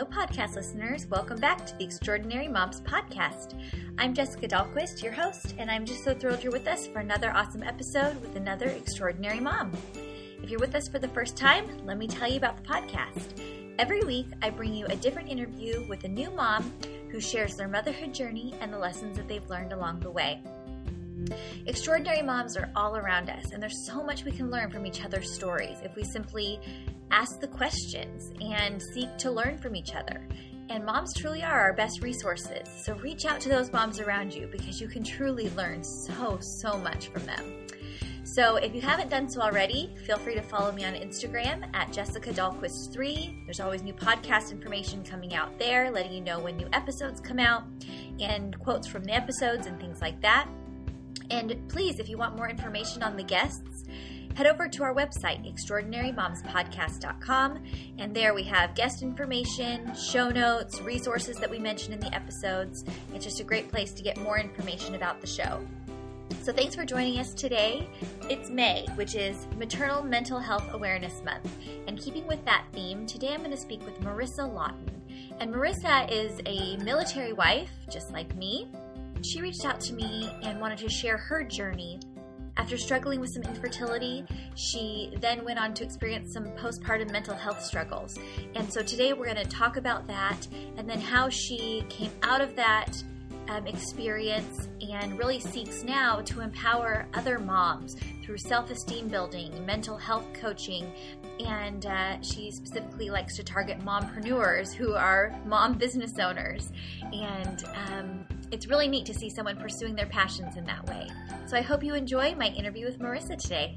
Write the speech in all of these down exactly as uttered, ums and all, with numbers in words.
Hello, podcast listeners. Welcome back to the Extraordinary Moms Podcast. I'm Jessica Dahlquist, your host, and I'm just so thrilled you're with us for another awesome episode with another extraordinary mom. If you're with us for the first time, let me tell you about the podcast. Every week, I bring you a different interview with a new mom who shares their motherhood journey and the lessons that they've learned along the way. Extraordinary moms are all around us, and there's so much we can learn from each other's stories if we simply ask the questions and seek to learn from each other. And moms truly are our best resources, so reach out to those moms around you because you can truly learn so, so much from them. So if you haven't done so already, feel free to follow me on Instagram at Jessica Dahlquist three. There's always new podcast information coming out there, letting you know when new episodes come out and quotes from the episodes and things like that. And please, if you want more information on the guests, head over to our website, extraordinary moms podcast dot com, and there we have guest information, show notes, resources that we mention in the episodes. It's just a great place to get more information about the show. So thanks for joining us today. It's May, which is Maternal Mental Health Awareness Month. And keeping with that theme, today I'm going to speak with Marissa Lawton. And Marissa is a military wife, just like me. She reached out to me and wanted to share her journey. After struggling with some infertility, she then went on to experience some postpartum mental health struggles. And so today we're going to talk about that and then how she came out of that um, experience and really seeks now to empower other moms through self-esteem building, mental health coaching, and uh, she specifically likes to target mompreneurs who are mom business owners. And um, it's really neat to see someone pursuing their passions in that way. So I hope you enjoy my interview with Marissa today.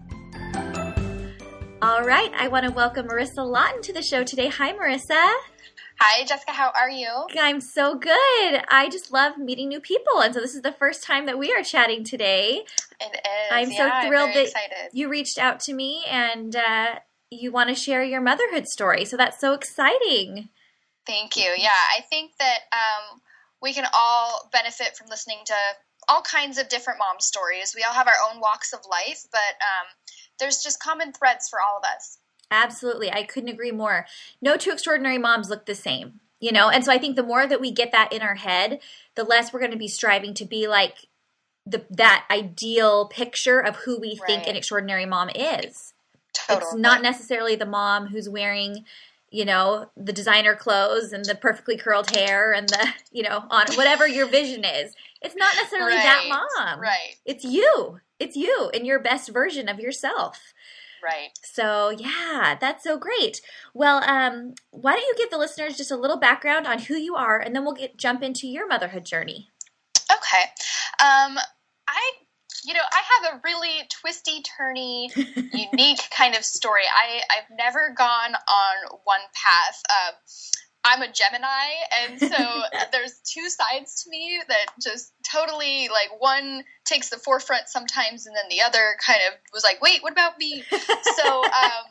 All right, I want to welcome Marissa Lawton to the show today. Hi, Marissa. Hi, Jessica. How are you? I'm so good. I just love meeting new people, and so this is the first time that we are chatting today. It is. I'm yeah, so thrilled I'm very that excited. You reached out to me and uh, you want to share your motherhood story. So that's so exciting. Thank you. Yeah, I think that um, we can all benefit from listening to all kinds of different mom stories. We all have our own walks of life, but um, there's just common threads for all of us. Absolutely. I couldn't agree more. No two extraordinary moms look the same, you know? And so I think the more that we get that in our head, the less we're going to be striving to be like the that ideal picture of who we Right. think an extraordinary mom is. Totally. It's not necessarily the mom who's wearing, you know, the designer clothes and the perfectly curled hair and the, you know, on whatever your vision is. It's not necessarily right. that mom. Right. It's you. It's you and your best version of yourself. Right. So, yeah, that's so great. Well, um, why don't you give the listeners just a little background on who you are, and then we'll get jump into your motherhood journey. Okay. Um, I, you know, I have a really twisty, turny, unique kind of story. I, I've never gone on one path. Uh, I'm a Gemini, and so there's two sides to me that just totally, like, one takes the forefront sometimes, and then the other kind of was like, wait, what about me? So um,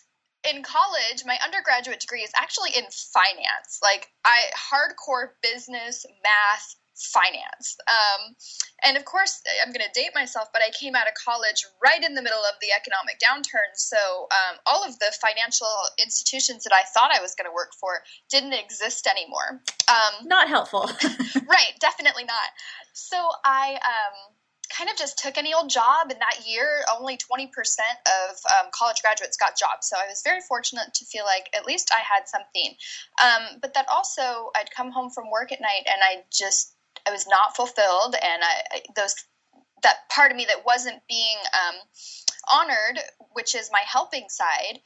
in college, my undergraduate degree is actually in finance, like I hardcore business, math, finance. Um, and of course, I'm going to date myself, but I came out of college right in the middle of the economic downturn. So um, all of the financial institutions that I thought I was going to work for didn't exist anymore. Um, Not helpful. right. Definitely not. So I um, kind of just took any old job. And that year, only twenty percent of um, college graduates got jobs. So I was very fortunate to feel like at least I had something. Um, but that also, I'd come home from work at night and I just I was not fulfilled, and I, those that part of me that wasn't being um, honored, which is my helping side,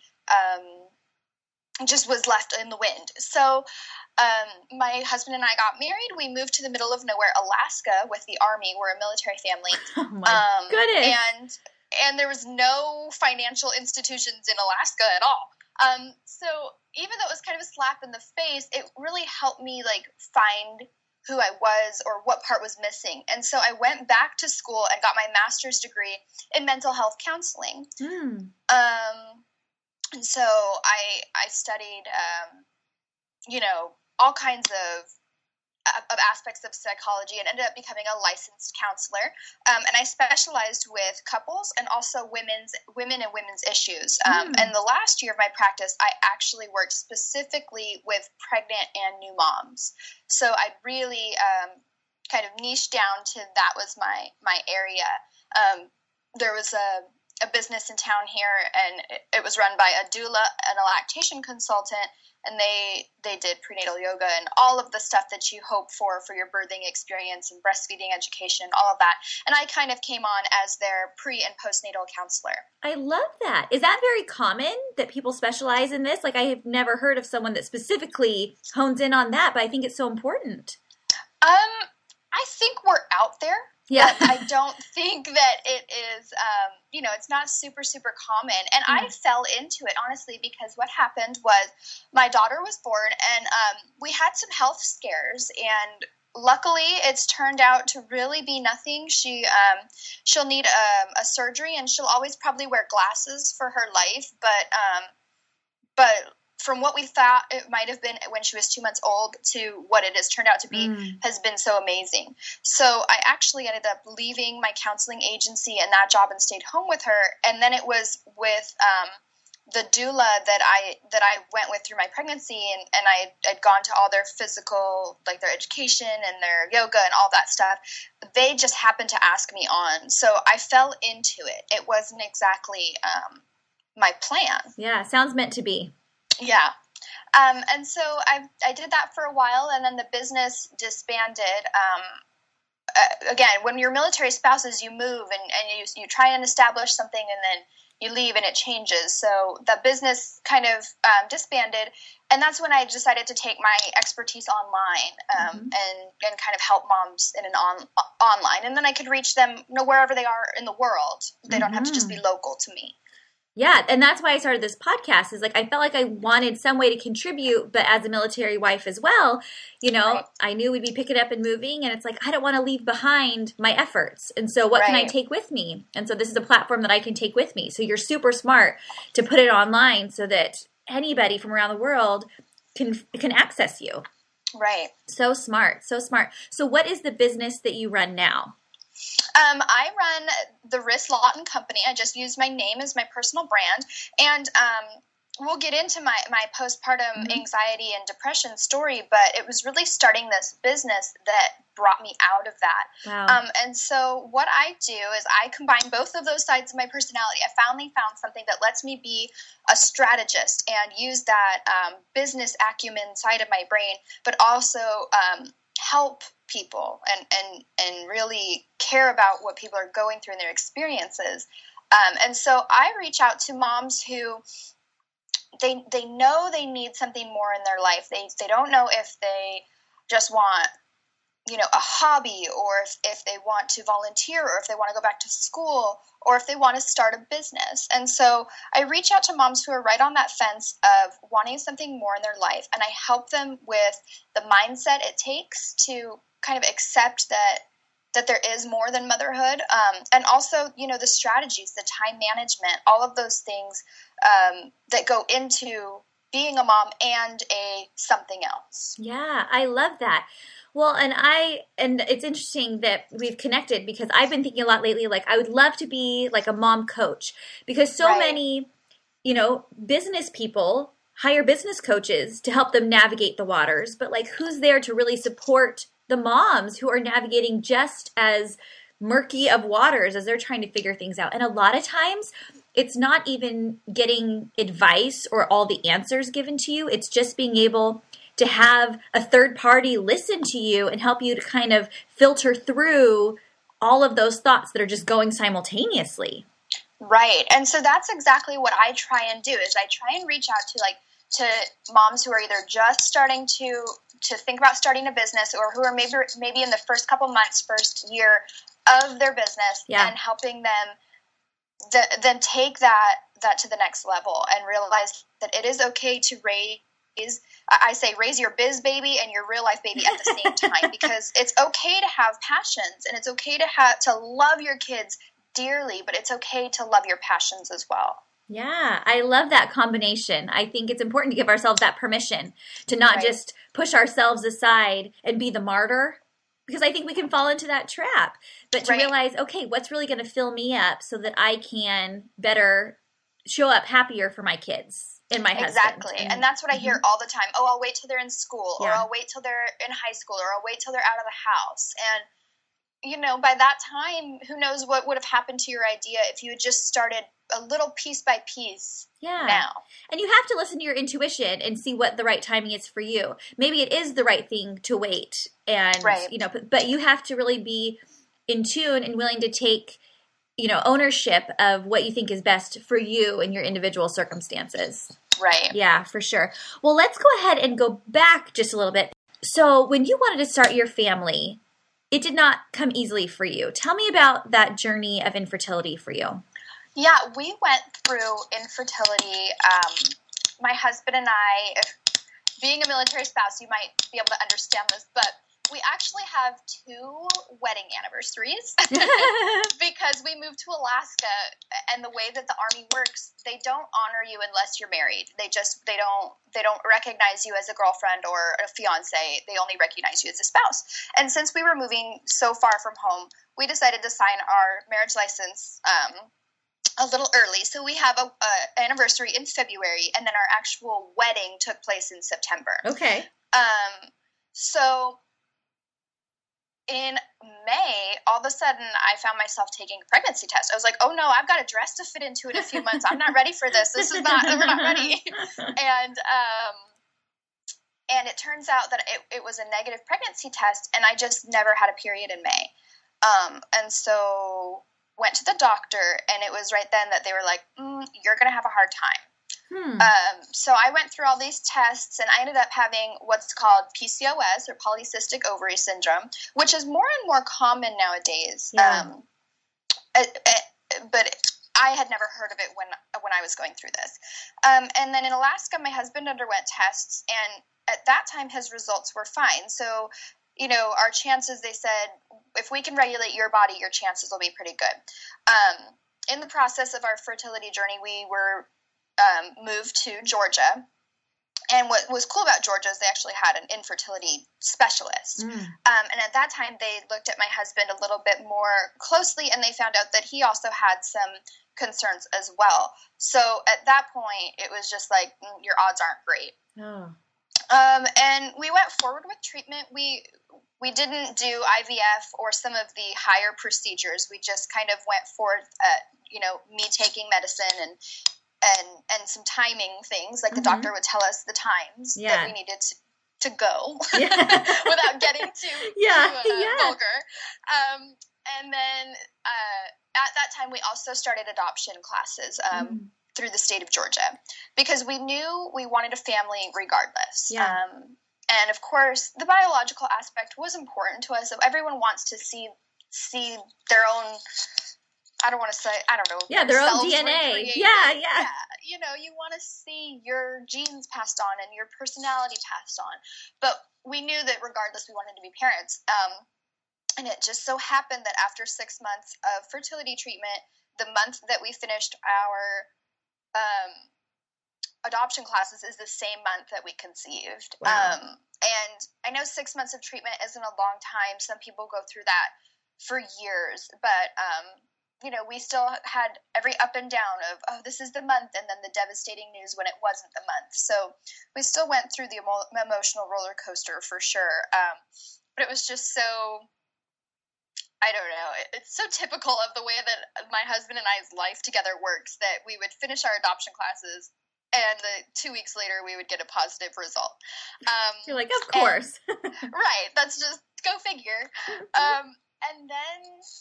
um, just was left in the wind. So um, my husband and I got married. We moved to the middle of nowhere, Alaska, with the Army. We're a military family. Oh my um, goodness! And and there was no financial institutions in Alaska at all. Um, so even though it was kind of a slap in the face, it really helped me like find who I was or what part was missing. And so I went back to school and got my master's degree in mental health counseling. Mm. Um, and so I, I studied, um, you know, all kinds of of aspects of psychology and ended up becoming a licensed counselor. Um, and I specialized with couples and also women's women and women's issues. Um, mm. And the last year of my practice, I actually worked specifically with pregnant and new moms. So I really um, kind of niched down to that was my my area. Um, there was a a business in town here, and it, it was run by a doula and a lactation consultant, and they they did prenatal yoga and all of the stuff that you hope for for your birthing experience and breastfeeding education, all of that. And I kind of came on as their pre and postnatal counselor. I love that. Is that very common that people specialize in this? Like, I have never heard of someone that specifically hones in on that, but I think it's so important. Um, I think we're out there. Yeah. But I don't think that it is, um, you know, it's not super, super common. And mm. I fell into it, honestly, because what happened was my daughter was born and um, we had some health scares. And luckily, it's turned out to really be nothing. She, um, she'll need a, a surgery and she'll always probably wear glasses for her life. But, um, but from what we thought it might have been when she was two months old to what it has turned out to be mm. has been so amazing. So I actually ended up leaving my counseling agency and that job and stayed home with her. And then it was with um, the doula that I that I went with through my pregnancy, and, and I had gone to all their physical, like their education and their yoga and all that stuff. They just happened to ask me on. So I fell into it. It wasn't exactly um, my plan. Yeah, sounds meant to be. Yeah. Um, and so I I did that for a while, and then the business disbanded. Um, uh, again, when you're military spouses, you move and, and you you try and establish something, and then you leave and it changes. So the business kind of um, disbanded, and that's when I decided to take my expertise online um, mm-hmm. and, and kind of help moms in an on, online. And then I could reach them, you know, wherever they are in the world. They mm-hmm. don't have to just be local to me. Yeah, and that's why I started this podcast, is like I felt like I wanted some way to contribute, but as a military wife as well, you know, right. I knew we'd be picking up and moving, and it's like I don't want to leave behind my efforts. And so what right. can I take with me? And so this is a platform that I can take with me. So you're super smart to put it online so that anybody from around the world can can access you. Right. So smart, so smart. So what is the business that you run now? Um, I run the Riss Lawton Company. I just use my name as my personal brand. And um, we'll get into my, my postpartum mm-hmm. anxiety and depression story, but it was really starting this business that brought me out of that. Wow. Um, and so what I do is I combine both of those sides of my personality. I finally found something that lets me be a strategist and use that um, business acumen side of my brain, but also um, help people and, and, and really care about what people are going through in their experiences. Um, and so I reach out to moms who they, they know they need something more in their life. They, they don't know if they just want, you know, a hobby, or if, if they want to volunteer, or if they want to go back to school, or if they want to start a business. And so I reach out to moms who are right on that fence of wanting something more in their life, and I help them with the mindset it takes to kind of accept that that there is more than motherhood, um, and also, you know, the strategies, the time management, all of those things um, that go into being a mom and a something else. Yeah, I love that. Well, and I, and it's interesting that we've connected, because I've been thinking a lot lately, like I would love to be like a mom coach, because so right. many, you know, business people hire business coaches to help them navigate the waters, but like who's there to really support the moms who are navigating just as murky of waters as they're trying to figure things out? And a lot of times it's not even getting advice or all the answers given to you. It's just being able to have a third party listen to you and help you to kind of filter through all of those thoughts that are just going simultaneously. Right. And so that's exactly what I try and do, is I try and reach out to like to moms who are either just starting to to think about starting a business, or who are maybe maybe in the first couple months, first year of their business, yeah. and helping them the, then take that that to the next level and realize that it is okay to raise Is I say raise your biz baby and your real life baby at the same time, because it's okay to have passions, and it's okay to have to love your kids dearly, but it's okay to love your passions as well. Yeah, I love that combination. I think it's important to give ourselves that permission to not right. just push ourselves aside and be the martyr, because I think we can fall into that trap. But to Right. realize, okay, what's really going to fill me up so that I can better show up happier for my kids and my husband. Exactly. And, and that's what I hear mm-hmm. all the time. Oh, I'll wait till they're in school, or Yeah. I'll wait till they're in high school, or I'll wait till they're out of the house. And, you know, by that time, who knows what would have happened to your idea if you had just started a little piece by piece yeah. now. And you have to listen to your intuition and see what the right timing is for you. Maybe it is the right thing to wait, and, right. you know, but, but you have to really be in tune and willing to take, you know, ownership of what you think is best for you and your individual circumstances. Right. Yeah, for sure. Well, let's go ahead and go back just a little bit. So when you wanted to start your family, it did not come easily for you. Tell me about that journey of infertility for you. Yeah, we went through infertility. Um, my husband and I, if, being a military spouse, you might be able to understand this, but we actually have two wedding anniversaries because we moved to Alaska, and the way that the Army works, they don't honor you unless you're married. They just, they don't, they don't recognize you as a girlfriend or a fiance. They only recognize you as a spouse. And since we were moving so far from home, we decided to sign our marriage license, um, a little early. So we have a, a anniversary in February, and then our actual wedding took place in September. Okay. Um, so in May, all of a sudden, I found myself taking a pregnancy test. I was like, oh no, I've got a dress to fit into in a few months. I'm not ready for this. This is not, we're not ready. And, um, and it turns out that it, it was a negative pregnancy test, and I just never had a period in May. Um, and so went to the doctor, and it was right then that they were like, mm, you're going to have a hard time. Hmm. Um, so I went through all these tests, and I ended up having what's called P C O S, or polycystic ovary syndrome, which is more and more common nowadays. Yeah. Um, it, it, but I had never heard of it when when I was going through this. Um, and then in Alaska, my husband underwent tests, and at that time, his results were fine. So, you know, our chances, they said, if we can regulate your body, your chances will be pretty good. Um, in the process of our fertility journey, we were um, moved to Georgia. And what was cool about Georgia is they actually had an infertility specialist. Mm. Um, and at that time, they looked at my husband a little bit more closely, and they found out that he also had some concerns as well. So at that point, it was just like, mm, your odds aren't great. Oh. Um, and we went forward with treatment. We we didn't do I V F or some of the higher procedures. We just kind of went forward at, you know, me taking medicine and and and some timing things, like the mm-hmm. doctor would tell us the times yeah. that we needed to, to go yeah. without getting too, yeah. too uh, yeah. vulgar. Um, and then uh, at that time, we also started adoption classes um, mm. through the state of Georgia, because we knew we wanted a family regardless. Yeah. Um, and of course, the biological aspect was important to us. So everyone wants to see see their own. I don't want to say, I don't know. Yeah, their own D N A. Yeah, yeah, yeah. You know, you want to see your genes passed on and your personality passed on. But we knew that regardless, we wanted to be parents. Um, and it just so happened that after six months of fertility treatment, the month that we finished our um, adoption classes is the same month that we conceived. Wow. Um, and I know six months of treatment isn't a long time. Some people go through that for years. But, um, you know, we still had every up and down of, oh, this is the month, and then the devastating news when it wasn't the month. So we still went through the emo- emotional roller coaster for sure. Um, but it was just so, I don't know, it, it's so typical of the way that my husband and I's life together works, that we would finish our adoption classes, and the two weeks later we would get a positive result. Um, You're like, of course. And, right. That's just, go figure. Um, and then,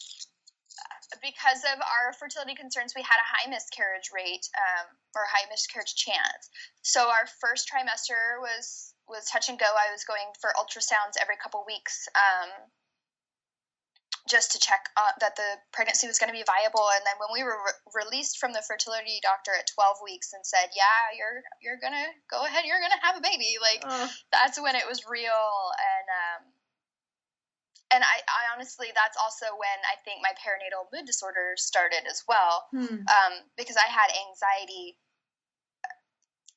because of our fertility concerns, we had a high miscarriage rate, um, or high miscarriage chance. So our first trimester was, was touch and go. I was going for ultrasounds every couple weeks, um, just to check uh, that the pregnancy was going to be viable. And then when we were re- released from the fertility doctor at twelve weeks and said, yeah, you're, you're going to go ahead, you're going to have a baby. Like, uh. that's when it was real. And, um, And I, I honestly, that's also when I think my perinatal mood disorder started as well, hmm. um, because I had anxiety.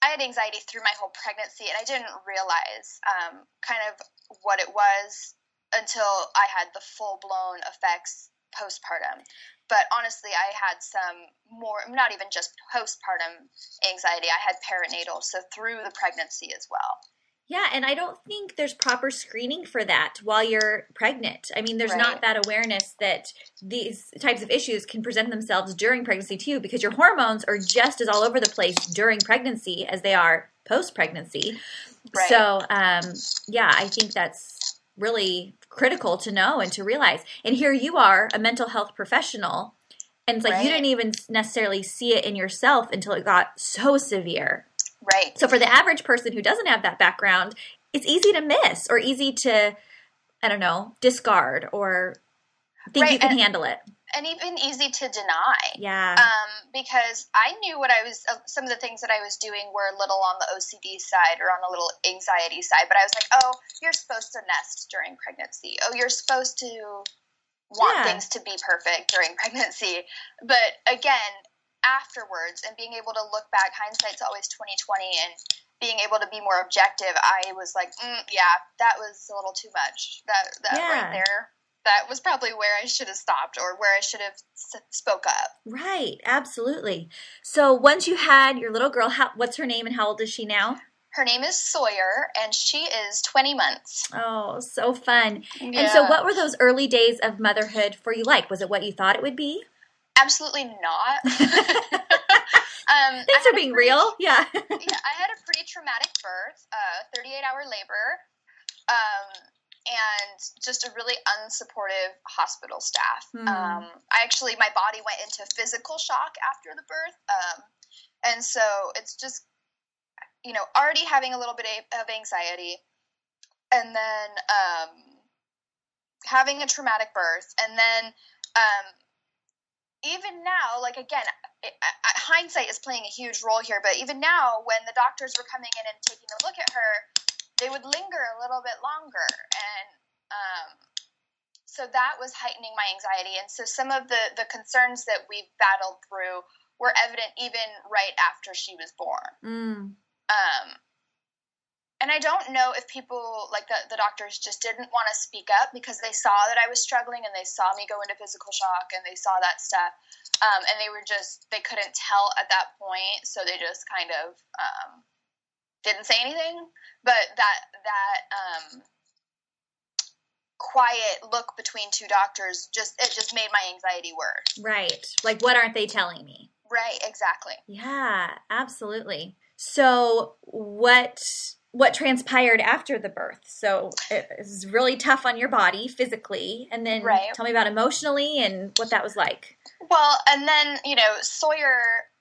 I had anxiety through my whole pregnancy, and I didn't realize um, kind of what it was until I had the full-blown effects postpartum. But honestly, I had some more, not even just postpartum anxiety, I had perinatal, so through the pregnancy as well. Yeah, and I don't think there's proper screening for that while you're pregnant. I mean, there's Right. not that awareness that these types of issues can present themselves during pregnancy too, because your hormones are just as all over the place during pregnancy as they are post-pregnancy. Right. So, um, yeah, I think that's really critical to know and to realize. And here you are, a mental health professional, and it's like Right. you didn't even necessarily see it in yourself until it got so severe. Right. So for the average person who doesn't have that background, it's easy to miss or easy to, I don't know, discard or think Right, you can and- handle it. And even easy to deny. Yeah. Um, because I knew what I was, uh, some of the things that I was doing were a little on the O C D side or on the little anxiety side, but I was like, oh, you're supposed to nest during pregnancy. Oh, you're supposed to want Yeah. things to be perfect during pregnancy. But again, afterwards and being able to look back, hindsight's always twenty twenty, and being able to be more objective, I was like, mm, yeah, that was a little too much. That, that Yeah. right there. That was probably where I should have stopped or where I should have s- spoke up. Right. Absolutely. So once you had your little girl, how, what's her name and how old is she now? Her name is Sawyer, and she is twenty months. Oh, so fun. Yeah. And so what were those early days of motherhood for you like? Was it what you thought it would be? Absolutely not. um, I Thanks had for a being pretty- real. Yeah. yeah, I had a pretty traumatic birth, uh, thirty-eight hour labor, um, and just a really unsupportive hospital staff. Hmm. Um, I actually, my body went into physical shock after the birth, um, and so it's just, you know, already having a little bit of anxiety, and then um, having a traumatic birth, and then um, even now, like again, it, I, hindsight is playing a huge role here, but even now, when the doctors were coming in and taking a look at her, they would linger a little bit longer, and um, so that was heightening my anxiety. And so some of the, the concerns that we've battled through were evident even right after she was born. Mm. Um, and I don't know if people, like the, the doctors just didn't want to speak up because they saw that I was struggling and they saw me go into physical shock and they saw that stuff. Um, and they were just, they couldn't tell at that point. So they just kind of um, didn't say anything. But that, that um, quiet look between two doctors, just it just made my anxiety worse. Right. Like, what aren't they telling me? Right, exactly. Yeah, absolutely. So what what transpired after the birth? So it was really tough on your body physically, and then Right. tell me about emotionally and what that was like. Well, and then, you know, Sawyer,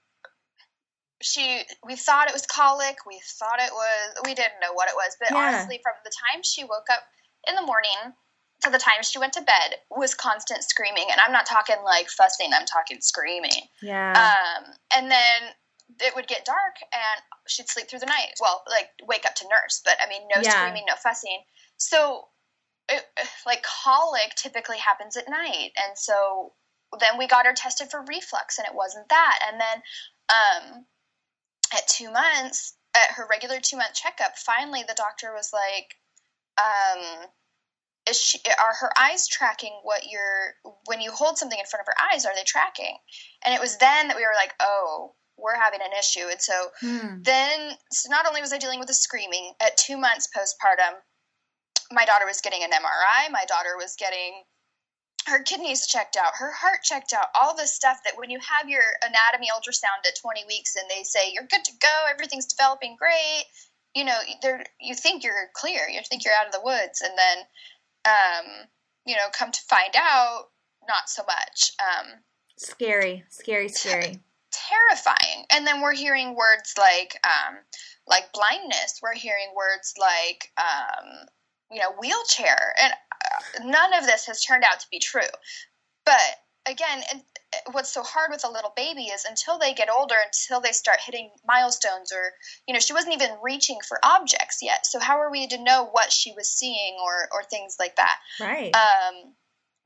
she, we thought it was colic. We thought it was, we didn't know what it was. But Yeah. honestly, from the time she woke up in the morning to the time she went to bed was constant screaming. And I'm not talking like fussing, I'm talking screaming. Yeah. Um, and then it would get dark and she'd sleep through the night. Well, like wake up to nurse, but I mean, no Yeah. screaming, no fussing. So it, like colic typically happens at night. And so then we got her tested for reflux and it wasn't that. And then, um, at two months, at her regular two month checkup, finally the doctor was like, um, is she, are her eyes tracking what you're, when you hold something in front of her eyes, are they tracking? And it was then that we were like, oh, we're having an issue. And so Hmm. then, so not only was I dealing with the screaming, at two months postpartum, my daughter was getting an M R I. My daughter was getting her kidneys checked out, her heart checked out, all this stuff that when you have your anatomy ultrasound at twenty weeks and they say, you're good to go, everything's developing great, you know, you think you're clear, you think you're out of the woods. And then, um, you know, come to find out, not so much. Um, Scary, scary, scary. terrifying. And then we're hearing words like, um, like blindness. We're hearing words like, um, you know, wheelchair. And uh, none of this has turned out to be true. But again, and what's so hard with a little baby is until they get older, until they start hitting milestones or, you know, she wasn't even reaching for objects yet. So how are we to know what she was seeing or, or things like that? Right. Um, but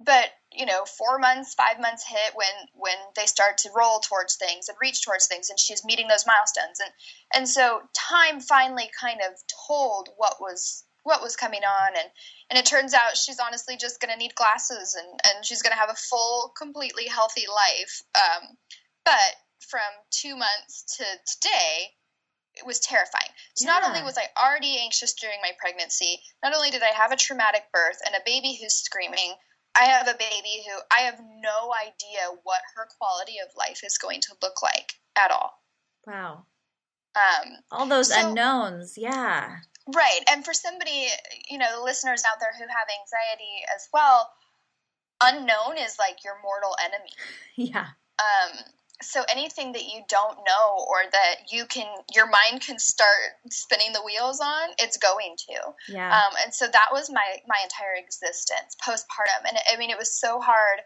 you know, four months, five months hit when, when they start to roll towards things and reach towards things, and she's meeting those milestones. And, and so time finally kind of told what was, what was coming on. And, and it turns out she's honestly just going to need glasses, and, and she's going to have a full, completely healthy life. Um, but from two months to today, it was terrifying. So yeah. Not only was I already anxious during my pregnancy, not only did I have a traumatic birth and a baby who's screaming, I have a baby who I have no idea what her quality of life is going to look like at all. Wow. Um, all those so, unknowns. Yeah. Right. And for somebody, you know, the listeners out there who have anxiety as well, unknown is like your mortal enemy. Yeah. Um, so anything that you don't know, or that you can, your mind can start spinning the wheels on, it's going to. Yeah. Um, and so that was my, my entire existence postpartum. And I mean, it was so hard.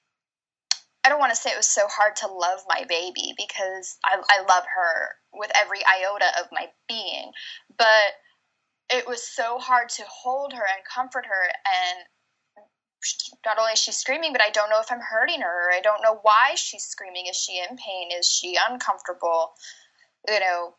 I don't want to say it was so hard to love my baby, because I, I love her with every iota of my being, but it was so hard to hold her and comfort her. And not only is she screaming, but I don't know if I'm hurting her. I don't know why she's screaming. Is she in pain? Is she uncomfortable? You know,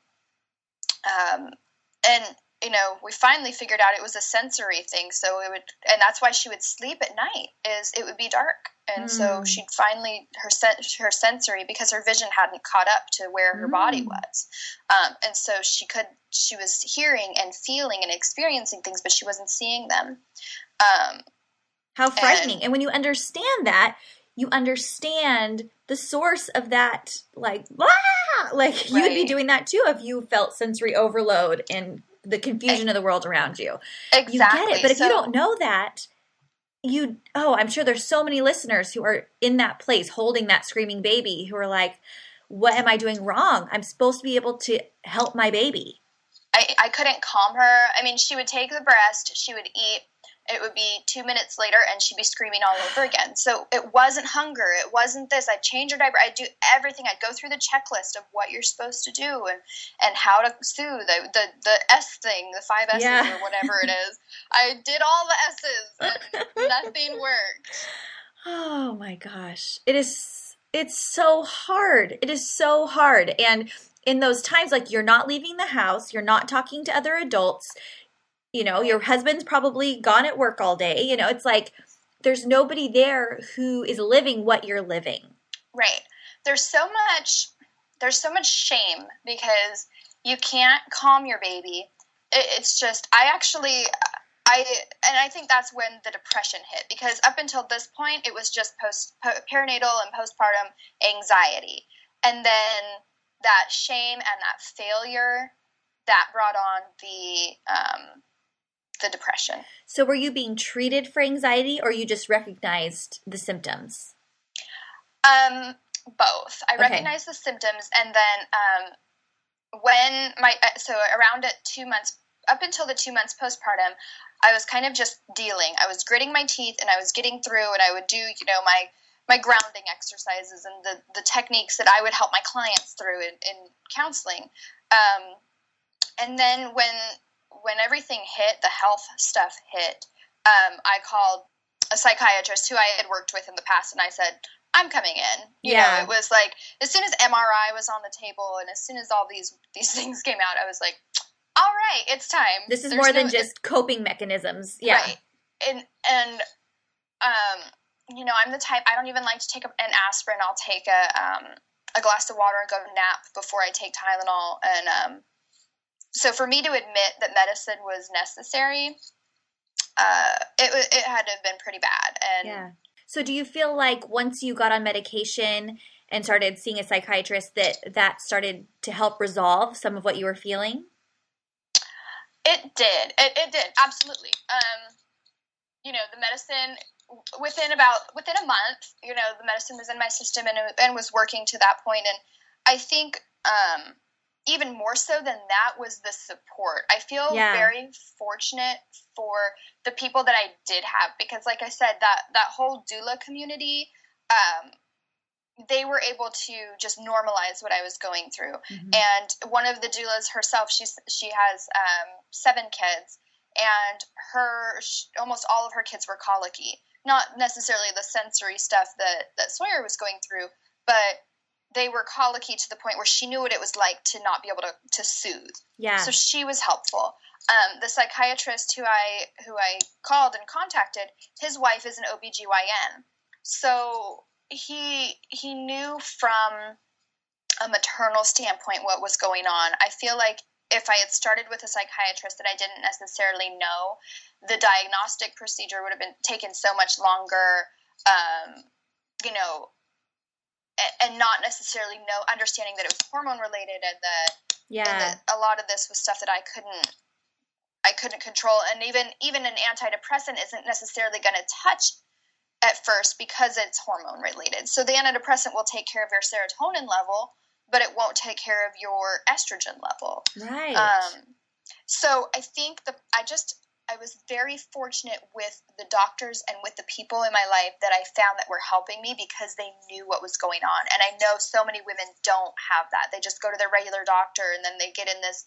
um, and, you know, we finally figured out it was a sensory thing. So it would, and that's why she would sleep at night, is it would be dark. And mm. so she'd finally, her sen- her sensory, because her vision hadn't caught up to where her mm. body was. Um, and so she could, she was hearing and feeling and experiencing things, but she wasn't seeing them. Um, How frightening. And, and when you understand that, you understand the source of that, like, ah! like right. you would be doing that too if you felt sensory overload and the confusion I, of the world around you. Exactly. You get it. But if so, you don't know that, you, oh, I'm sure there's so many listeners who are in that place holding that screaming baby who are like, what am I doing wrong? I'm supposed to be able to help my baby. I, I couldn't calm her. I mean, she would take the breast, she would eat. It would be two minutes later and she'd be screaming all over again. So it wasn't hunger. It wasn't this. I'd change her diaper. I'd do everything. I'd go through the checklist of what you're supposed to do and, and how to soothe, the, the, the S thing, the five S's yeah. or whatever it is. I did all the S's and nothing worked. Oh my gosh. It is, it's so hard. It is so hard. And in those times, like, you're not leaving the house, you're not talking to other adults, you know, your husband's probably gone at work all day. You know, it's like there's nobody there who is living what you're living. Right. There's so much, there's so much shame because you can't calm your baby. It, it's just, I actually, I, and I think that's when the depression hit, because up until this point, it was just post, perinatal and postpartum anxiety. And then that shame and that failure, that brought on the, um, the depression. So were you being treated for anxiety, or you just recognized the symptoms? Um, both. I okay. recognized the symptoms, and then um, when my, so around at two months, up until the two months postpartum, I was kind of just dealing. I was gritting my teeth, and I was getting through, and I would do, you know, my, my grounding exercises and the, the techniques that I would help my clients through in, in counseling. Um, and then when, when everything hit, the health stuff hit, um, I called a psychiatrist who I had worked with in the past, and I said, I'm coming in. You yeah. know, it was like, as soon as M R I was on the table, and as soon as all these, these things came out, I was like, all right, it's time. This is There's more than no, just coping mechanisms. Yeah. Right. And, and, um, you know, I'm the type, I don't even like to take an aspirin. I'll take a, um, a glass of water and go nap before I take Tylenol. And, um, so for me to admit that medicine was necessary, uh, it it had to have been pretty bad. And yeah. So do you feel like once you got on medication and started seeing a psychiatrist that that started to help resolve some of what you were feeling? It did. It, it did. Absolutely. Um, you know, the medicine within about, within a month, you know, the medicine was in my system and, and was working to that point. And I think, um, even more so than that was the support. I feel yeah. very fortunate for the people that I did have, because like I said, that, that whole doula community, um, they were able to just normalize what I was going through. Mm-hmm. And one of the doulas herself, she's, she has, um, seven kids, and her, almost all of her kids were colicky. not necessarily the sensory stuff that, that Sawyer was going through, but they were colicky to the point where she knew what it was like to not be able to, to soothe. Yeah. So she was helpful. Um, the psychiatrist who I who I called and contacted, his wife is an O B G Y N. So he he knew from a maternal standpoint what was going on. I feel like if I had started with a psychiatrist that I didn't necessarily know, the diagnostic procedure would have been taken so much longer, um, you know, and, and not necessarily know, understanding that it was hormone related and that, yeah. and that a lot of this was stuff that I couldn't, I couldn't control. And even, even an antidepressant isn't necessarily going to touch at first because it's hormone related. So the antidepressant will take care of your serotonin level, but it won't take care of your estrogen level. Right. Um, so I think the, I just, I was very fortunate with the doctors and with the people in my life that I found that were helping me because they knew what was going on. And I know so many women don't have that. They just go to their regular doctor and then they get in this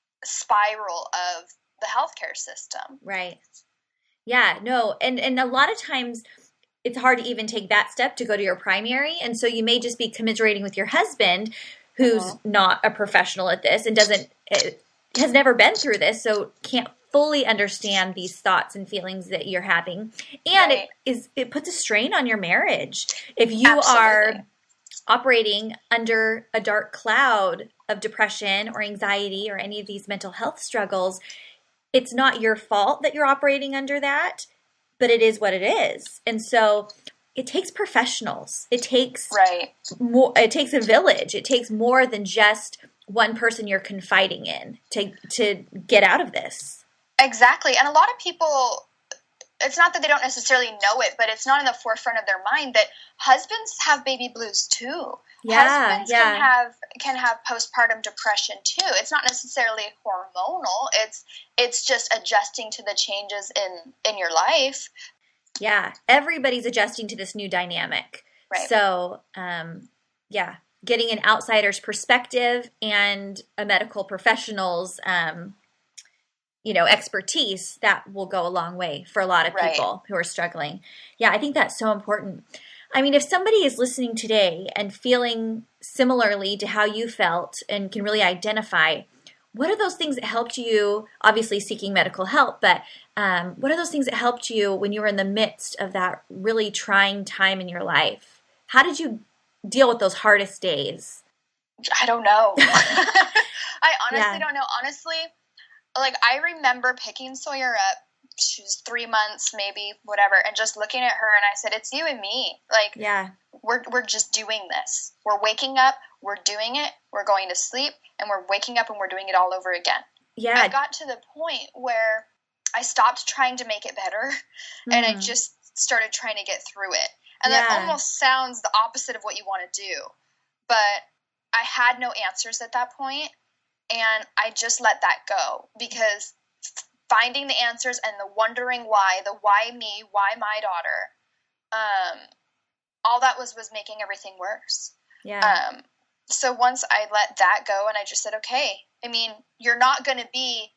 spiral of the healthcare system. Right. Yeah, no. And, and a lot of times it's hard to even take that step to go to your primary. And so you may just be commiserating with your husband who's uh-huh. not a professional at this and doesn't, has never been through this. So can't fully understand these thoughts and feelings that you're having. And right. it is, it puts a strain on your marriage. If you Absolutely. Are operating under a dark cloud of depression or anxiety or any of these mental health struggles, it's not your fault that you're operating under that, but it is what it is. And so it takes professionals. It takes right. more, it takes a village. It takes more than just one person you're confiding in to to get out of this. Exactly. And a lot of people, it's not that they don't necessarily know it, but it's not in the forefront of their mind that husbands have baby blues too. Yeah, husbands yeah. can have can have postpartum depression too. It's not necessarily hormonal. It's it's just adjusting to the changes in, in your life. Yeah, everybody's adjusting to this new dynamic. Right. So, um, yeah, getting an outsider's perspective and a medical professional's, um, you know, expertise, that will go a long way for a lot of people right. who are struggling. Yeah, I think that's so important. I mean, if somebody is listening today and feeling similarly to how you felt and can really identify, what are those things that helped you, obviously seeking medical help, but um, what are those things that helped you when you were in the midst of that really trying time in your life? How did you deal with those hardest days? I don't know. I honestly Yeah. don't know. Honestly, like I remember picking Sawyer up. She was three months, maybe, whatever, and just looking at her, and I said, it's you and me. Like, Yeah. we're we're just doing this. We're waking up, we're doing it, we're going to sleep, and we're waking up and we're doing it all over again. Yeah. I got to the point where I stopped trying to make it better, and I Mhm. just started trying to get through it. And Yeah. that almost sounds the opposite of what you want to do. But I had no answers at that point, and I just let that go because finding the answers and the wondering why, the why me, why my daughter, um, all that was was making everything worse. Yeah. Um, so once I let that go and I just said, okay, I mean, you're not going to be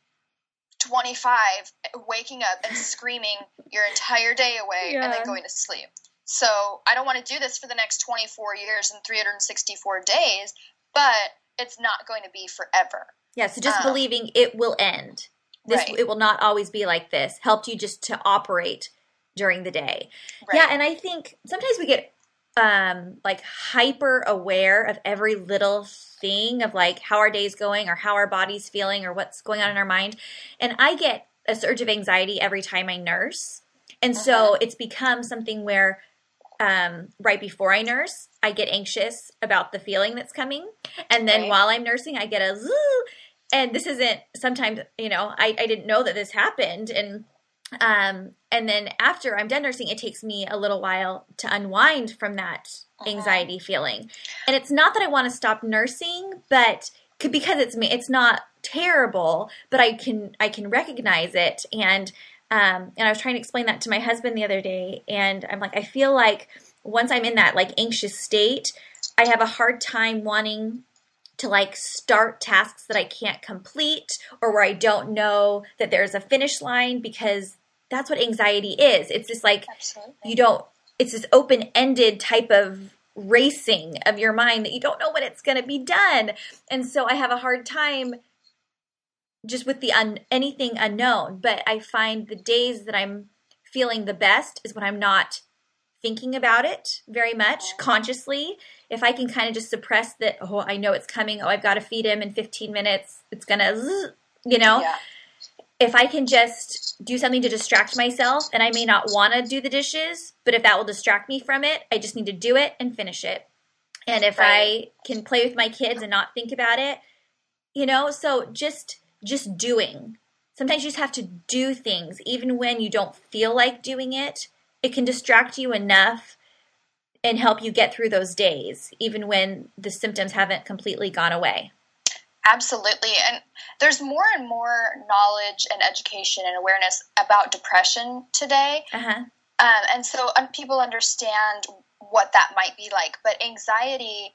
twenty-five waking up and screaming your entire day away Yeah. and then going to sleep. So I don't want to do this for the next twenty-four years and three hundred sixty-four days, but it's not going to be forever. Yeah. So just Um, believing it will end. This Right. It will not always be like this. Helped you just to operate during the day. Right. Yeah, and I think sometimes we get um, like hyper aware of every little thing of like how our day's going or how our body's feeling or what's going on in our mind. And I get a surge of anxiety every time I nurse. And Uh-huh. so it's become something where um, right before I nurse, I get anxious about the feeling that's coming. And then Right. while I'm nursing, I get a zoo. And this isn't sometimes, you know, I, I didn't know that this happened. And um, and then after I'm done nursing, it takes me a little while to unwind from that anxiety uh-huh. feeling. And it's not that I want to stop nursing, but could, because it's me, it's not terrible, but I can I can recognize it. And um, and I was trying to explain that to my husband the other day. And I'm like, I feel like once I'm in that like anxious state, I have a hard time wanting to like start tasks that I can't complete or where I don't know that there's a finish line because that's what anxiety is. It's just like, Absolutely. you don't, it's this open-ended type of racing of your mind that you don't know when it's going to be done. And so I have a hard time just with the un, anything unknown. But I find the days that I'm feeling the best is when I'm not thinking about it very much consciously. If I can kind of just suppress that, oh, I know it's coming. Oh, I've got to feed him in fifteen minutes. It's going to, you know, Yeah. If I can just do something to distract myself, and I may not want to do the dishes, but if that will distract me from it, I just need to do it and finish it. And if Right. I can play with my kids and not think about it, you know, so just just doing. Sometimes you just have to do things, even when you don't feel like doing it. It can distract you enough and help you get through those days, even when the symptoms haven't completely gone away. Absolutely. And there's more and more knowledge and education and awareness about depression today. Uh-huh. Um, and so um, people understand what that might be like. But anxiety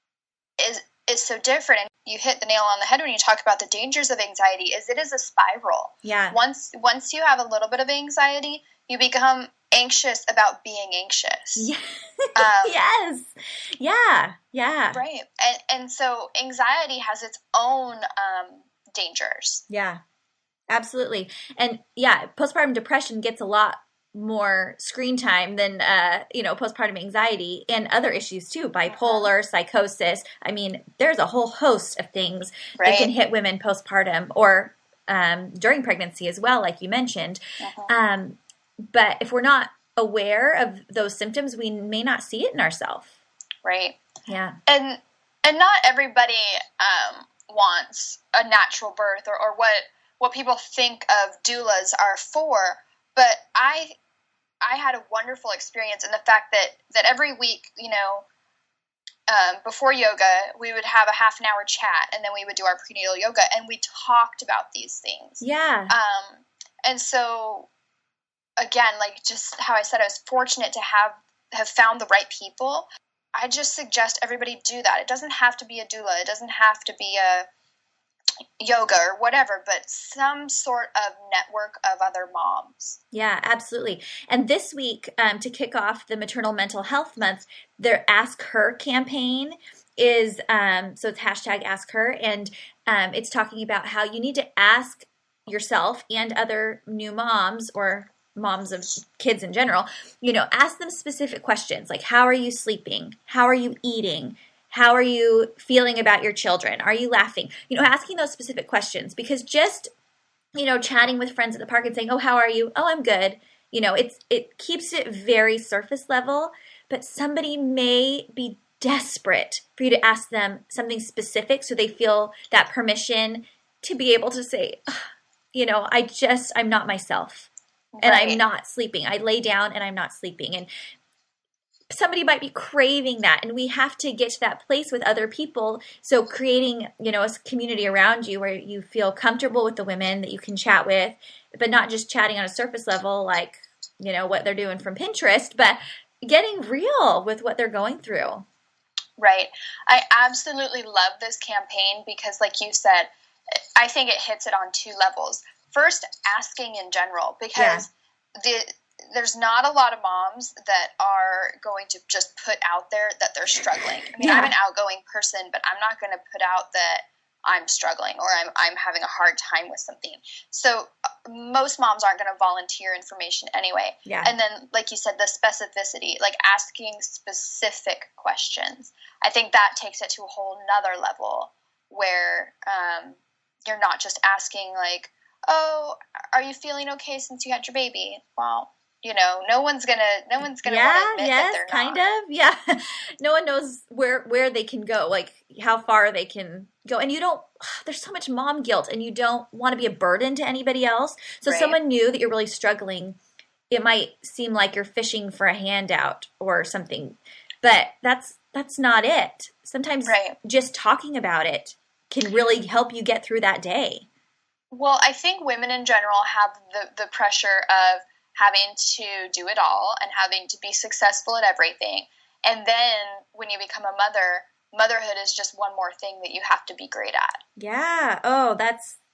is is so different. And you hit the nail on the head when you talk about the dangers of anxiety, is it is a spiral. Yeah. Once once you have a little bit of anxiety, you become anxious about being anxious. Yeah. Um, yes. Yeah. Yeah. Right. And and so anxiety has its own um, dangers. Yeah. Absolutely. And yeah, postpartum depression gets a lot more screen time than, uh, you know, postpartum anxiety and other issues too, bipolar, uh-huh. psychosis. I mean, there's a whole host of things right. that can hit women postpartum or um, during pregnancy as well, like you mentioned. Uh-huh. Um, but if we're not aware of those symptoms, we may not see it in ourselves. Right. Yeah. And and not everybody um, wants a natural birth or, or what what people think of doulas are for. But I I had a wonderful experience in the fact that, that every week, you know, um, before yoga, we would have a half an hour chat, and then we would do our prenatal yoga, and we talked about these things. Yeah. Um, and so, again, like just how I said, I was fortunate to have, have found the right people. I just suggest everybody do that. It doesn't have to be a doula. It doesn't have to be a yoga or whatever, but some sort of network of other moms. Yeah, absolutely. And this week, um, to kick off the Maternal Mental Health Month, their Ask Her campaign is, um, so it's hashtag Ask Her, and um, it's talking about how you need to ask yourself and other new moms or moms of kids in general, you know, ask them specific questions like, how are you sleeping? How are you eating? How are you feeling about your children? Are you laughing? You know, asking those specific questions, because just, you know, chatting with friends at the park and saying, oh, how are you? Oh, I'm good. You know, it's it keeps it very surface level, but somebody may be desperate for you to ask them something specific so they feel that permission to be able to say, you know, I just, I'm not myself and right. I'm not sleeping. I lay down and I'm not sleeping. And somebody might be craving that, and we have to get to that place with other people. So creating, you know, a community around you where you feel comfortable with the women that you can chat with, but not just chatting on a surface level, like, you know, what they're doing from Pinterest, but getting real with what they're going through. Right. I absolutely love this campaign because, like you said, I think it hits it on two levels. First, asking in general, because yeah. the there's not a lot of moms that are going to just put out there that they're struggling. I mean, yeah. I'm an outgoing person, but I'm not going to put out that I'm struggling or I'm I'm having a hard time with something. So uh, most moms aren't going to volunteer information anyway. Yeah. And then, like you said, the specificity, like asking specific questions. I think that takes it to a whole nother level where um, you're not just asking like, oh, are you feeling okay since you had your baby? Well, you know, no one's gonna, no one's gonna yeah, want to admit yes, that they're kind not. of, yeah. No one knows where where they can go, like how far they can go, and you don't. There's so much mom guilt, and you don't want to be a burden to anybody else. So, right. someone knew that you're really struggling. It might seem like you're fishing for a handout or something, but that's that's not it. Sometimes right. just talking about it can really help you get through that day. Well, I think women in general have the the pressure of having to do it all and having to be successful at everything. And then when you become a mother, motherhood is just one more thing that you have to be great at. Yeah. Oh, that's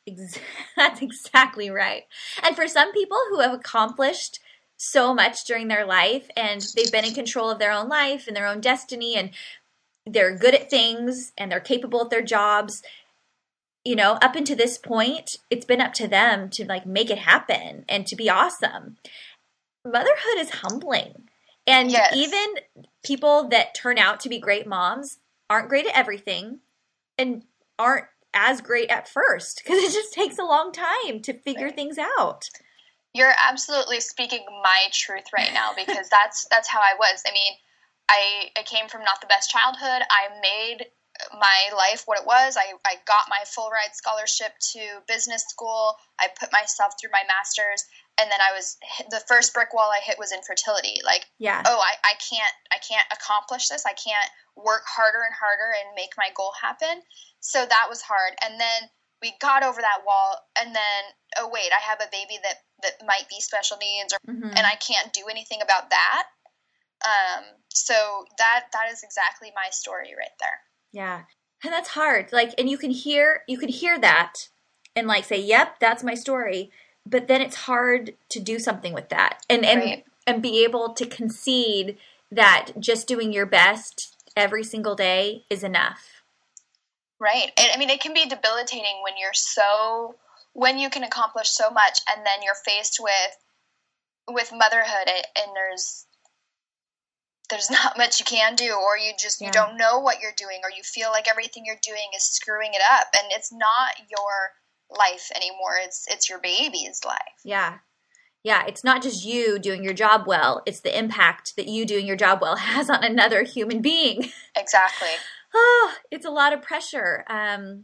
Ex- That's exactly right. And for some people who have accomplished so much during their life and they've been in control of their own life and their own destiny and they're good at things and they're capable at their jobs, you know, up until this point, it's been up to them to like make it happen and to be awesome. Motherhood is humbling. And Yes. even people that turn out to be great moms aren't great at everything and aren't as great at first because it just takes a long time to figure Right. things out. You're absolutely speaking my truth right now because that's that's how I was. I mean, I I came from not the best childhood. I made my life what it was. I, I got my full ride scholarship to business school. I put myself through my master's, and then I was the first brick wall I hit was infertility. Like, Yeah. oh, I, I can't I can't accomplish this. I can't work harder and harder and make my goal happen. So that was hard. And then we got over that wall, and then oh wait, I have a baby that that might be special needs, or Mhm. and I can't do anything about that. Um, so that that is exactly my story right there. Yeah. And that's hard. Like, and you can hear, you can hear that and like say, yep, that's my story. But then it's hard to do something with that and, and, Right. and be able to concede that just doing your best every single day is enough. Right. And, I mean, it can be debilitating when you're so, when you can accomplish so much and then you're faced with, with motherhood and, and there's, there's not much you can do, or you just, Yeah. you don't know what you're doing, or you feel like everything you're doing is screwing it up, and it's not your life anymore. It's, it's your baby's life. Yeah. Yeah. It's not just you doing your job well. It's the impact that you doing your job well has on another human being. Exactly. Oh, it's a lot of pressure. Um,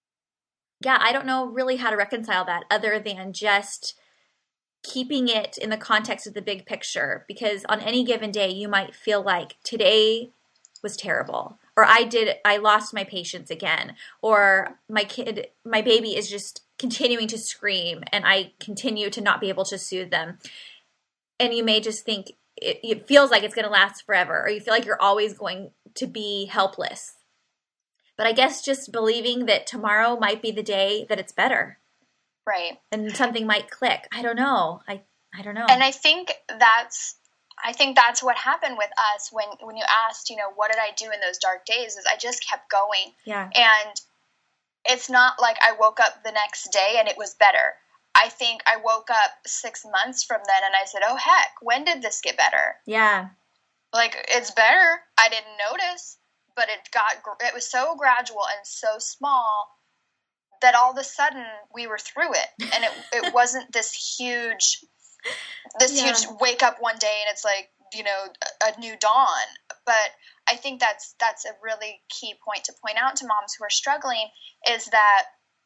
yeah, I don't know really how to reconcile that other than just keeping it in the context of the big picture, because on any given day you might feel like today was terrible, or I did I lost my patience again, or my kid my baby is just continuing to scream and I continue to not be able to soothe them. And you may just think it, it feels like it's going to last forever, or you feel like you're always going to be helpless. But I guess just believing that tomorrow might be the day that it's better. Right. And something might click. I don't know. I I don't know. And I think that's I think that's what happened with us when, when you asked, you know, what did I do in those dark days, is I just kept going. Yeah. And it's not like I woke up the next day and it was better. I think I woke up six months from then and I said, oh, heck, when did this get better? Yeah. Like, it's better. I didn't notice, but it got, it was so gradual and so small that all of a sudden we were through it. And it, it wasn't this huge, this Yeah. huge wake up one day and it's like, you know, a, a new dawn. But I think that's, that's a really key point to point out to moms who are struggling, is that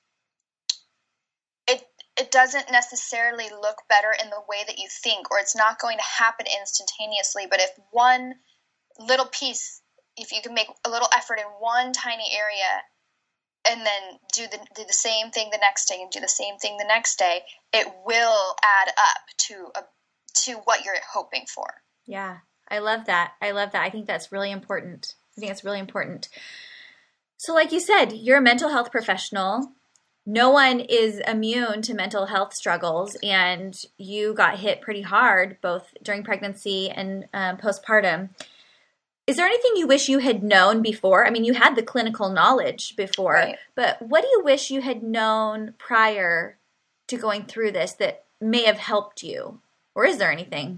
it, it doesn't necessarily look better in the way that you think, or it's not going to happen instantaneously. But if one little piece, if you can make a little effort in one tiny area and then do the do the same thing the next day and do the same thing the next day, it will add up to a, to what you're hoping for. Yeah. I love that. I love that. I think that's really important. I think that's really important. So like you said, you're a mental health professional. No one is immune to mental health struggles, and you got hit pretty hard both during pregnancy and um, postpartum. Is there anything you wish you had known before? I mean, you had the clinical knowledge before, Right. but what do you wish you had known prior to going through this that may have helped you? Or is there anything?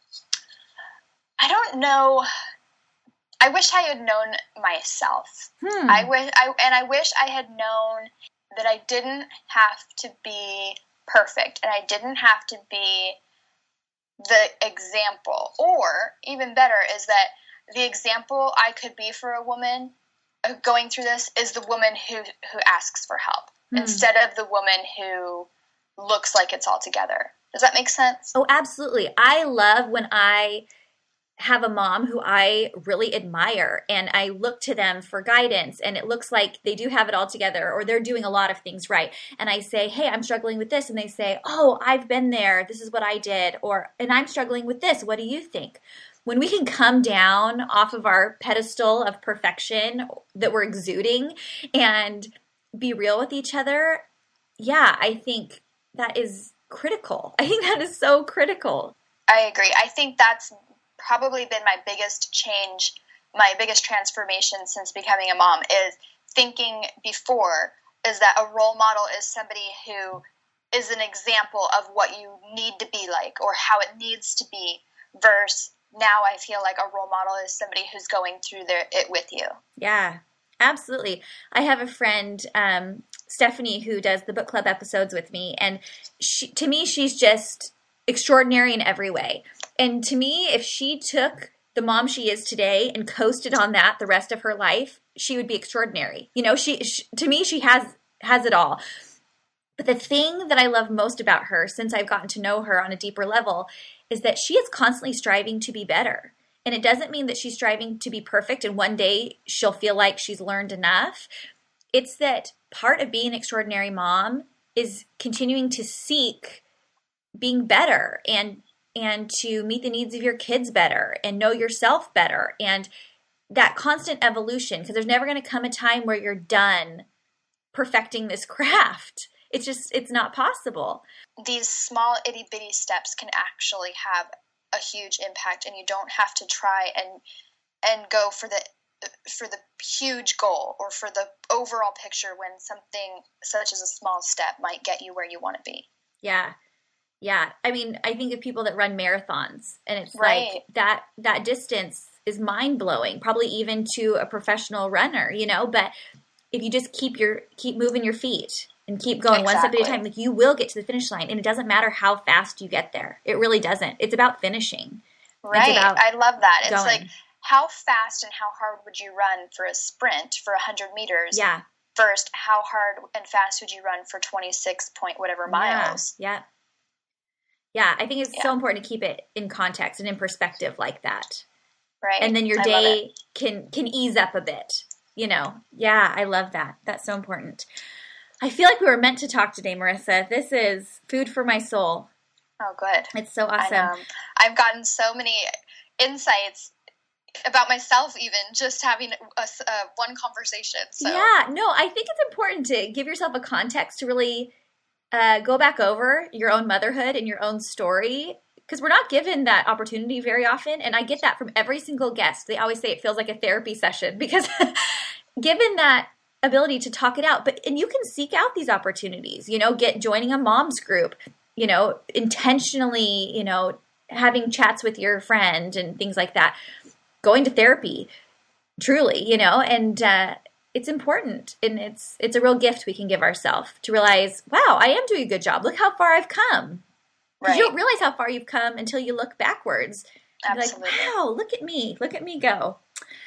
I don't know. I wish I had known myself. Hmm. I wish, I, and I wish I had known that I didn't have to be perfect, and I didn't have to be the example. Or even better is that the example I could be for a woman going through this is the woman who, who asks for help, Hmm. instead of the woman who looks like it's all together. Does that make sense? Oh, absolutely. I love when I have a mom who I really admire and I look to them for guidance and it looks like they do have it all together or they're doing a lot of things right. And I say, hey, I'm struggling with this. And they say, oh, I've been there. This is what I did. Or, and I'm struggling with this. What do you think? When we can come down off of our pedestal of perfection that we're exuding and be real with each other, yeah, I think that is critical. I think that is so critical. I agree. I think that's probably been my biggest change, my biggest transformation since becoming a mom, is thinking before is that a role model is somebody who is an example of what you need to be like or how it needs to be, versus now I feel like a role model is somebody who's going through their, it with you. Yeah, absolutely. I have a friend, um, Stephanie, who does the book club episodes with me, and she, to me, she's just extraordinary in every way. And to me, if she took the mom she is today and coasted on that the rest of her life, she would be extraordinary. You know, she, she to me, she has has it all. But the thing that I love most about her, since I've gotten to know her on a deeper level, is that she is constantly striving to be better. And it doesn't mean that she's striving to be perfect and one day she'll feel like she's learned enough. It's that part of being an extraordinary mom is continuing to seek being better and and to meet the needs of your kids better and know yourself better, and that constant evolution, because there's never going to come a time where you're done perfecting this craft. It's just, it's not possible. These small itty bitty steps can actually have a huge impact, and you don't have to try and and go for the for the huge goal or for the overall picture when something such as a small step might get you where you want to be. Yeah. Yeah. I mean, I think of people that run marathons, and it's right. like that, that distance is mind blowing, probably even to a professional runner, you know, but if you just keep your, keep moving your feet and keep going exactly. one step at a time, like you will get to the finish line, and it doesn't matter how fast you get there. It really doesn't. It's about finishing. Right. It's about I love that. It's going. Like, how fast and how hard would you run for a sprint for one hundred meters? Yeah. First, how hard and fast would you run for twenty-six point whatever miles? Yeah. Yeah. Yeah, I think it's yeah. so important to keep it in context and in perspective like that. Right. And then your I day can can ease up a bit, you know. Yeah, I love that. That's so important. I feel like we were meant to talk today, Marissa. This is food for my soul. Oh, good. It's so awesome. I know. I've gotten so many insights about myself, even just having a, a one conversation. So. Yeah, no, I think it's important to give yourself a context to really uh, go back over your own motherhood and your own story, because we're not given that opportunity very often. And I get that from every single guest. They always say it feels like a therapy session, because given that ability to talk it out, but and you can seek out these opportunities, you know, get joining a mom's group, you know, intentionally, you know, having chats with your friend and things like that, going to therapy, truly, you know, and uh, it's important, and it's it's a real gift we can give ourselves to realize, wow, I am doing a good job. Look how far I've come. Right. You don't realize how far you've come until you look backwards. Absolutely. You're like, wow, look at me. Look at me go.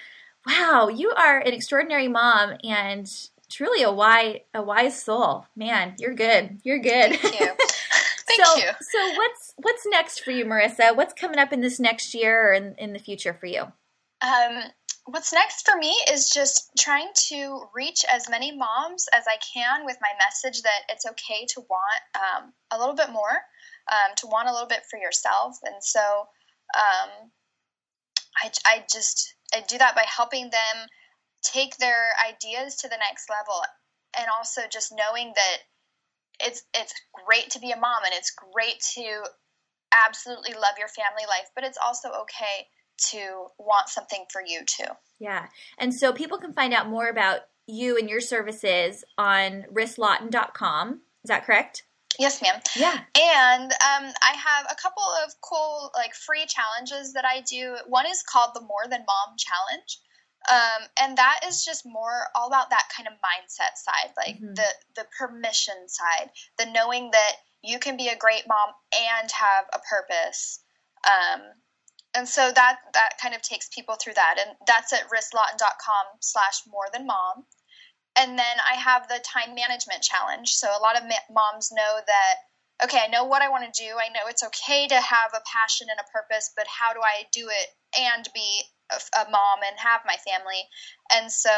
Wow, you are an extraordinary mom and truly a wise, a wise soul. Man, you're good. You're good. Thank you. Thank so, you. So what's what's next for you, Marissa? What's coming up in this next year or in, in the future for you? Um, what's next for me is just trying to reach as many moms as I can with my message that it's okay to want um, a little bit more, um, to want a little bit for yourself. And so um, I, I just I do that by helping them take their ideas to the next level, and also just knowing that it's it's great to be a mom, and it's great to absolutely love your family life, but it's also okay to want something for you too. Yeah. And so people can find out more about you and your services on riss lawton dot com. Is that correct? Yes, ma'am. Yeah. And um, I have a couple of cool, like, free challenges that I do. One is called the More Than Mom Challenge. Um, and that is just more all about that kind of mindset side, like mm-hmm. the, the permission side, the knowing that you can be a great mom and have a purpose. Um, and so that, that kind of takes people through that. And that's at riss lawton dot com slash more than mom. And then I have the time management challenge. So a lot of ma- moms know that, okay, I know what I want to do. I know it's okay to have a passion and a purpose, but how do I do it and be a, a mom and have my family? And so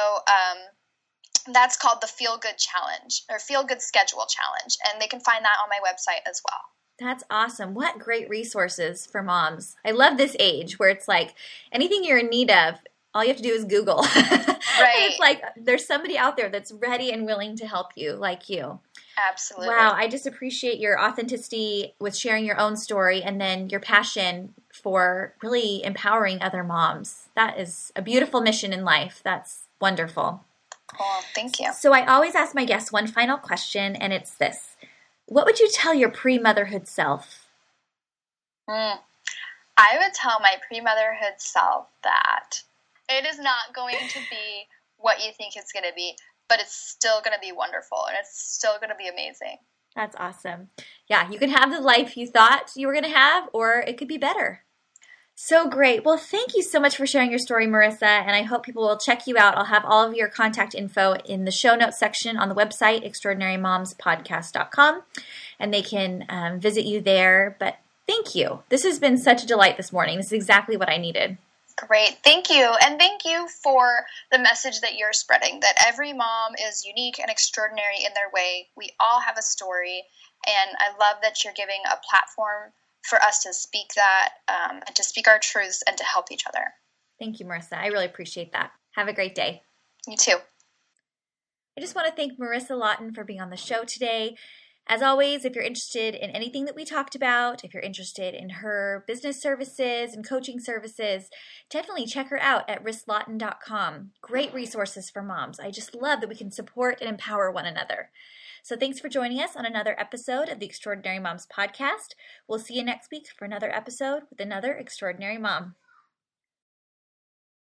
um, that's called the Feel Good Challenge, or Feel Good Schedule Challenge. And they can find that on my website as well. That's awesome. What great resources for moms. I love this age where it's like anything you're in need of, all you have to do is Google. Right. It's like there's somebody out there that's ready and willing to help you, like you. Absolutely. Wow, I just appreciate your authenticity with sharing your own story and then your passion for really empowering other moms. That is a beautiful mission in life. That's wonderful. Well, thank you. So I always ask my guests one final question, and it's this. What would you tell your pre-motherhood self? Mm. I would tell my pre-motherhood self that it is not going to be what you think it's going to be, but it's still going to be wonderful, and it's still going to be amazing. That's awesome. Yeah, you can have the life you thought you were going to have, or it could be better. So great. Well, thank you so much for sharing your story, Marissa, and I hope people will check you out. I'll have all of your contact info in the show notes section on the website, extraordinary moms podcast dot com, and they can um, visit you there. But thank you. This has been such a delight this morning. This is exactly what I needed. Great. Thank you. And thank you for the message that you're spreading, that every mom is unique and extraordinary in their way. We all have a story, and I love that you're giving a platform for us to speak that, um, and to speak our truths and to help each other. Thank you, Marissa. I really appreciate that. Have a great day. You too. I just want to thank Marissa Lawton for being on the show today. As always, if you're interested in anything that we talked about, if you're interested in her business services and coaching services, definitely check her out at riss lawton dot com. Great resources for moms. I just love that we can support and empower one another. So thanks for joining us on another episode of the Extraordinary Moms Podcast. We'll see you next week for another episode with another extraordinary mom.